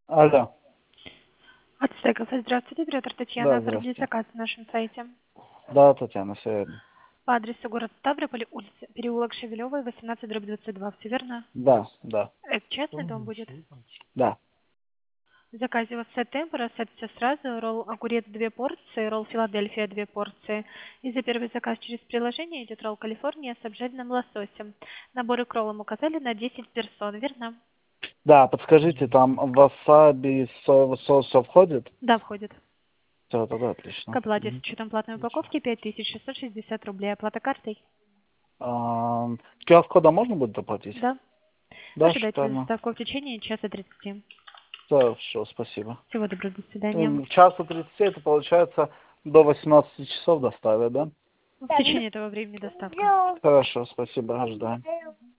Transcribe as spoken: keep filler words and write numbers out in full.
Алло. Ацтеков, здравствуйте, оператор Да, Татьяна, оформили здравствуйте. заказ на нашем сайте. Да, Татьяна, все верно. По адресу город Ставрополь, улица, переулок Шевелевой, восемнадцать, дробь двадцать два, все верно? Да, да, Это частный дом будет? да. В заказе у вас сет темпора, сет все сразу, ролл огурец две порции, ролл Филадельфия две порции. И за первый заказ через приложение идет ролл Калифорния с обжаренным лососем. Наборы к роллам указали на десять персон, верно? Да, подскажите, там васаби, соевый соус все входит? Да, входит. Все, тогда К отлично. оплате с Мгм. учетом платной упаковки пять тысяч шестьсот шестьдесят рублей. Оплата картой? А, q ар-кодом можно будет доплатить? Да. Да, Ожидайте шикарно. доставку в течение часа тридцати. Хорошо, спасибо. Всего доброго, до свидания. М, Часу тридцати это получается до восемнадцати часов доставят, да? В течение этого времени доставка. Хорошо, спасибо, ожидаем.